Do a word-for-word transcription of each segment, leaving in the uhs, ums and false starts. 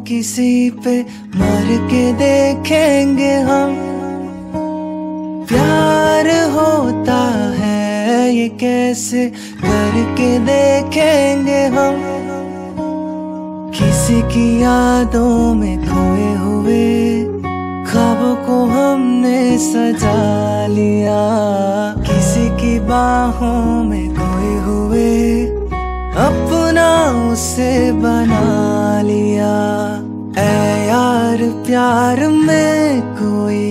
किसी पे मर के देखेंगे हम। प्यार होता है ये कैसे करके देखेंगे हम। किसी की यादों में खोए हुए ख्वाबों को हमने सजा लिया। किसी की बाहों में खोए हुए अपना उसे बना लिया। ऐ यार प्यार में कोई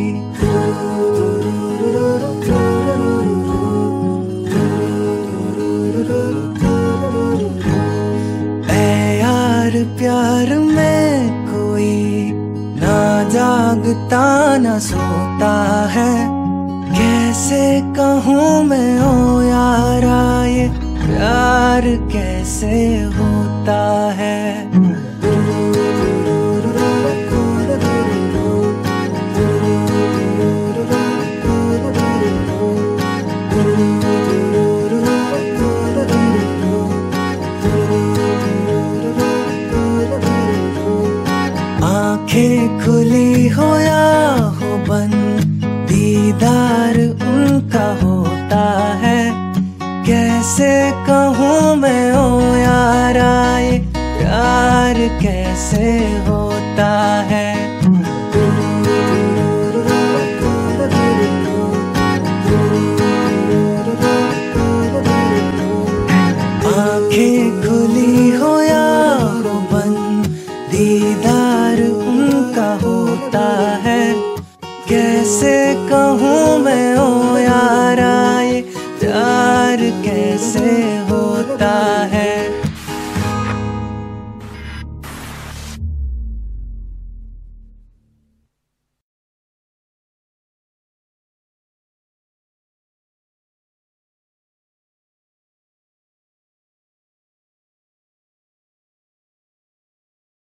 ऐ यार प्यार में कोई ना जागता ना सोता है। कैसे कहूँ मैं ओ यारा ये प्यार कैसे होता है। आंखें खुली हो या हो बंद दीदार उनका होता है। कैसे कहूँ मैं ओ यारा ये प्यार कैसे